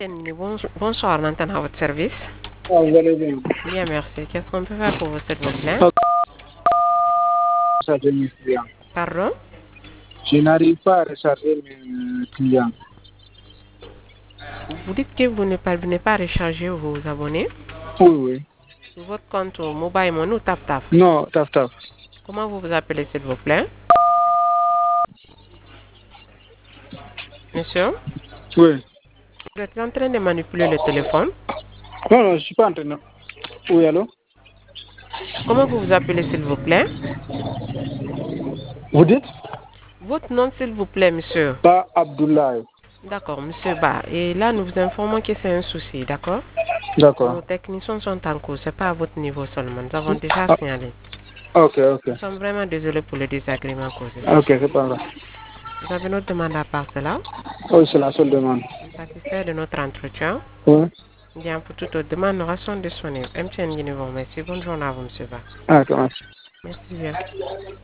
Bonsoir, maintenant à votre service. Ah, vous allez bien. Bien, merci. Qu'est-ce qu'on peut faire pour vous, s'il vous plaît? Recharger mes clients. Pardon? Je n'arrive pas à recharger mes clients. Vous dites que vous ne parvenez pas à recharger vos abonnés Oui, oui. sur votre compte Mobile Money ou TapTap. Non, taf, taf. Comment vous vous appelez, s'il vous plaît? Monsieur, Oui. vous êtes en train de manipuler le téléphone. Non, non, je suis pas en train de... Oui, allô? Comment vous vous appelez, s'il vous plaît? Vous dites? Votre nom, s'il vous plaît, monsieur. Pas Abdoulaye. D'accord, monsieur Ba. Et là, nous vous informons que c'est un souci, d'accord? D'accord. Nos techniciens sont en cours, c'est pas à votre niveau seulement. Nous avons déjà Ah, signalé. ok, ok. Nous sommes vraiment désolés pour le désagrément causé. Ok, c'est pas grave. Vous avez notre demande à part cela? Oui, c'est la seule demande. Satisfait de notre entretien? Oui. Bien, pour toute autre demande, nous restons disponibles. MTN Guinée, merci. Bonne journée à vous, monsieur Ba. Ah, ok, merci. Merci bien.